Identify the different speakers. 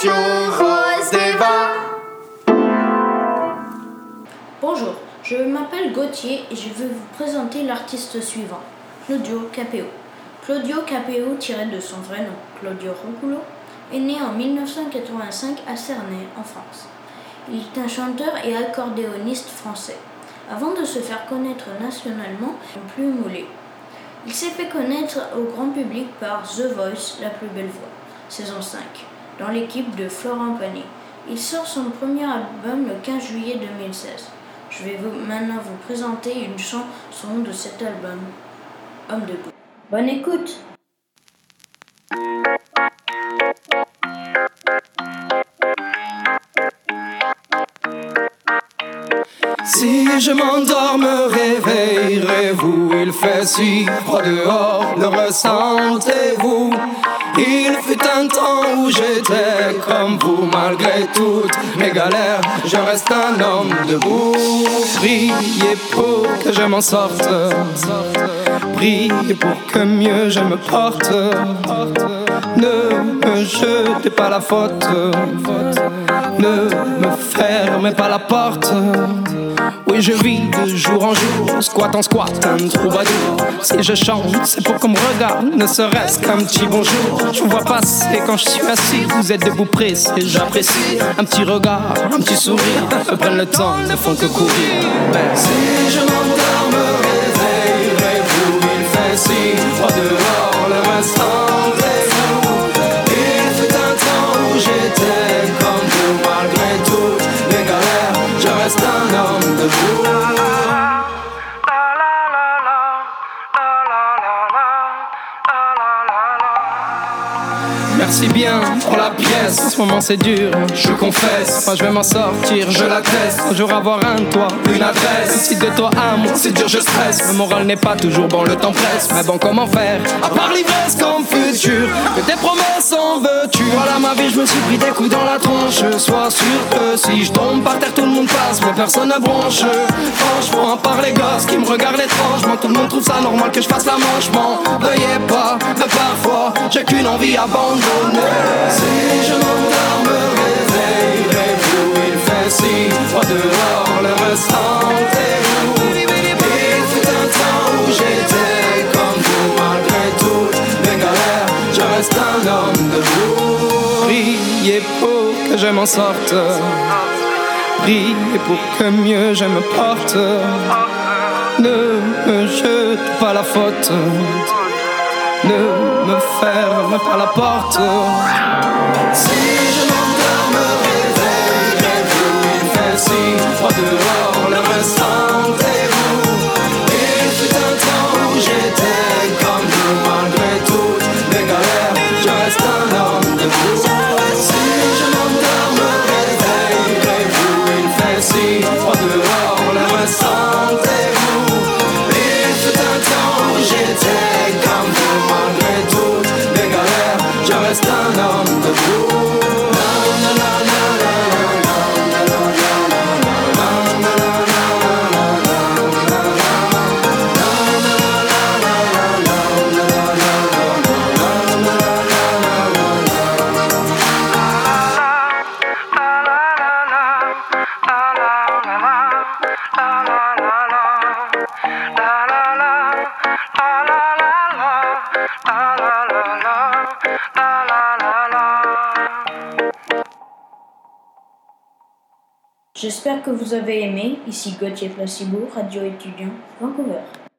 Speaker 1: Radio Rose d'Eva.
Speaker 2: Bonjour, je m'appelle Gauthier et je vais vous présenter l'artiste suivant, Claudio Capéo. Claudio Capéo, tiré de son vrai nom, Claudio Ronculo, est né en 1985 à Cernay, en France. Il est un chanteur et accordéoniste français. Avant de se faire connaître nationalement, plus moulé. Il s'est fait connaître au grand public par The Voice, la plus belle voix, saison 5, dans l'équipe de Florent Pagny. Il sort son premier album le 15 juillet 2016. Je vais maintenant vous présenter une chanson de cet album, Homme debout. Bonne écoute!
Speaker 1: Si je m'endors, me réveillerez-vous? Il fait si froid dehors, le ressentez-vous? Il fut un temps où j'étais comme vous. Malgré toutes mes galères, je reste un homme debout. Priez pour que je m'en sorte, priez pour que mieux je me porte. Ne me jetez pas la faute, ne me fermez pas la porte. Oui, je vis de jour en jour, squat en squat, un troubadour. Si je chante, c'est pour qu'on me regarde, ne serait-ce qu'un petit bonjour. Je vous vois passer quand je suis assis, vous êtes debout pressé, j'apprécie. Un petit regard, un petit sourire, me prennent le temps, ne font que courir. Si je m'endors, me réveillerez-vous? Il fait si froid dehors, le reste rendez-vous. Il fut un temps où j'étais comme vous. Malgré toutes mes galères, je reste un homme debout. Merci bien pour la pièce, en ce moment c'est dur, je confesse. Moi je vais m'en sortir, je l'atteste. Un jour avoir un toit, une adresse. Si de toi à moi c'est dur, je stresse. Le moral n'est pas toujours bon, le temps presse. Mais bon, comment faire, à part l'ivresse comme futur? Que tes promesses en veux-tu? Voilà ma vie, je me suis pris des coups dans la tronche. Sois sûr que si je tombe par terre, tout le monde passe, mais personne ne bronche. Franchement, à part les gosses qui me regardent étrangement, tout le monde trouve ça normal que je fasse la manche. M'en veuillez pas, mais parfois j'ai qu'une envie abandonnée. Si je m'endors, me réveillerez-vous? Il fait si froid dehors, le ressentez-vous? Il fut un temps où j'étais comme vous. Malgré toutes mes galères, je reste un homme debout. Priez pour que je m'en sorte, priez pour que mieux je me porte. Ne me jete pas la faute, ne me ferme pas la porte. Si je m'endors, me réveillerez-vous? Il fait si froid dehors, le reste rendez-vous. Il fut un temps où j'étais comme vous. Malgré toutes mes galères, je reste un homme debout. Si je m'endors, me réveillerez-vous? Il fait si froid dehors, le reste rendez-vous. Il fut un temps où j'étais comme vous. Malgré toutes mes galères, je reste un homme debout.
Speaker 2: J'espère que vous avez aimé. Ici Gauthier Placebo, Radio étudiant, Vancouver.